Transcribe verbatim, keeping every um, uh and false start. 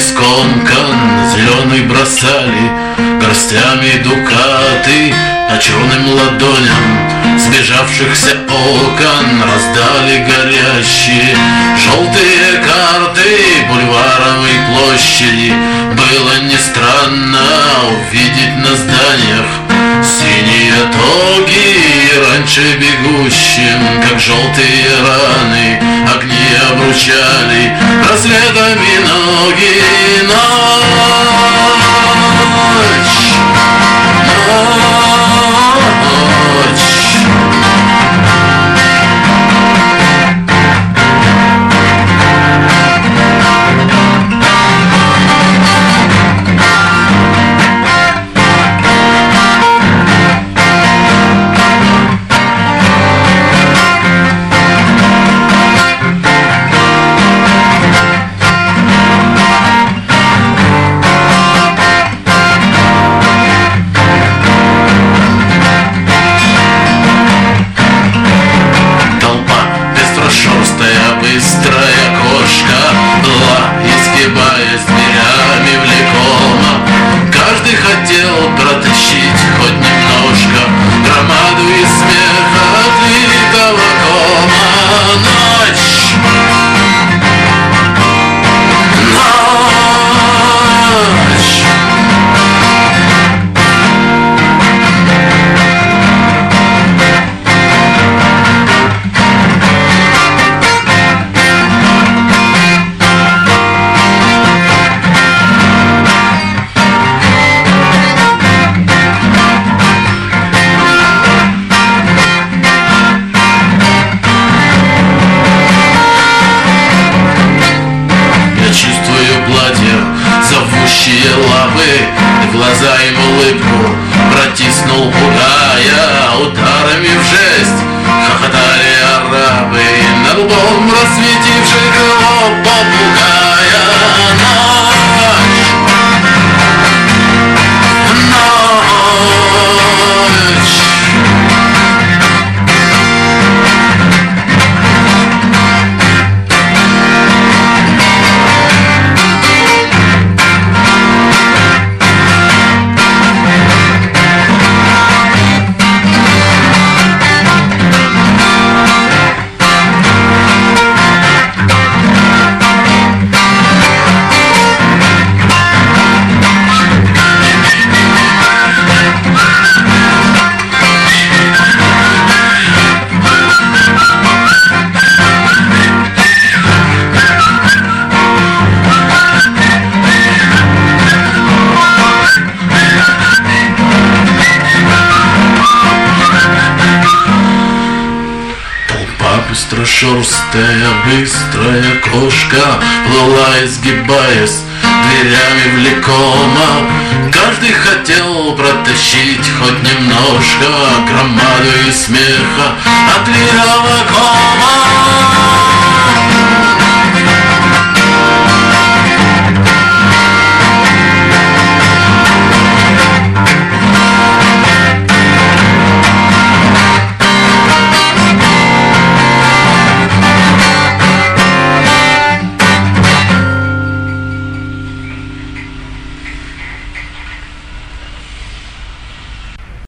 скомкан зеленый бросали горстями дукаты, а черным ладоням сбежавшихся окон раздали горящие желтые карты бульваровой площади. Было не странно увидеть на зданиях синие тоги, раньше бегущим, как желтые раны, огни обручали рассветами ноги. Ночь, ночь. Быстрая кошка была, изгибаясь дверями влекома. Каждый хотел протащить хоть немножко громаду из смеха отлитого кома. Ночь, ночь. Зовущие лапы, глаза им улыбку протиснул, пугая ударами в жесть. Хохотали арабы, над лбом рассветивший крыло попугая. Ночь, ночь. Быстрошерстая, быстрая кошка плыла, изгибаясь дверями влекома. Каждый хотел протащить хоть немножко громаду из смеха отлитого